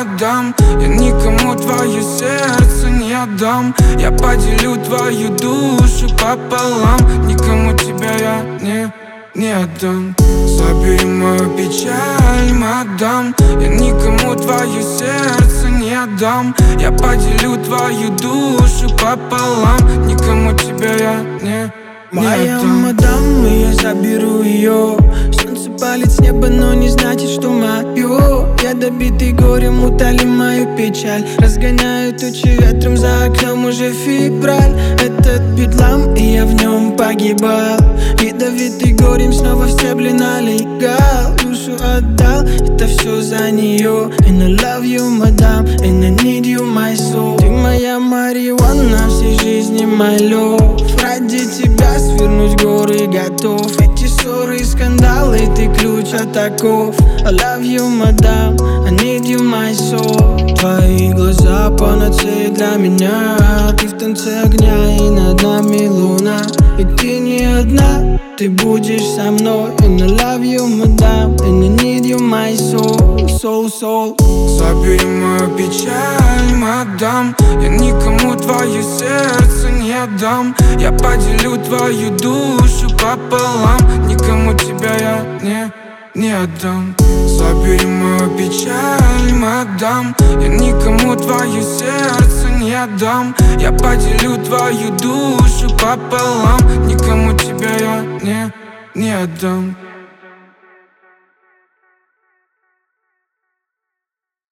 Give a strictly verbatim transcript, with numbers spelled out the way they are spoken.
мадам. Я никому твое сердце не отдам. Я поделю твою душу пополам. Никому тебя я не, не отдам. Забери мою печаль, мадам. Я никому твое сердце не отдам. Я поделю твою душу пополам. Никому тебя я не, не Моя отдам. мадам, и я заберу ее. Солнце палит с неба, но не значит, что мое. Я добитый горем, утоли мою печаль. Разгоняю тучи ветром, за окном уже февраль. Этот бедлам, и я в нем погибал. Ядовитый горем, снова в стебли налегал. Душу отдал, это все за нее. And I love you, мадам, and I need you, my soul. Ты моя марихуана, всей жизни my love. Ради тебя свернуть горы готов. Эти ссоры и скандалы, ты ключ от оков. I love you, мадам, I need you, my soul. Твои глаза панацея для меня. Ты в танце огня, и над нами луна. И ты не одна, ты будешь со мной. And I love you, мадам, and I need you, my soul, soul, soul. Забери мою печаль, мадам. Я никому твое сердце не отдам. Я поделю твою душу пополам. Никому тебя я не, не отдам. Забери мою печаль, мадам. Я никому твое сердце не отдам. Я поделю твою душу пополам. Никому тебя я не, не отдам.